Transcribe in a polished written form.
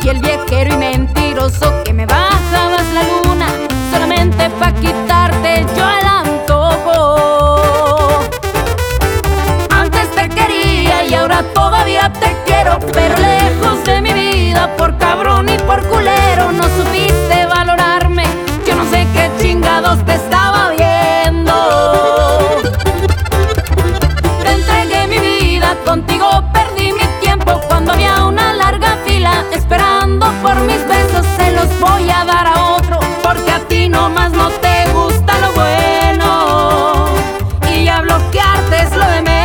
el viejero y mentiroso que me bajabas la luna solamente pa' quitarte yo el antojo. Antes te quería y ahora todavía te quiero, pero lejos de mi vida, por cabrón y por culero. No supiste valorarme, yo no sé qué chingados te estaba viendo. Te entregué mi vida, contigo perdí mi tiempo. Cuando había una larga fila esperando por mis besos, se los voy a dar a otro, porque a ti nomás no te gusta lo bueno y a bloquearte es lo de menos.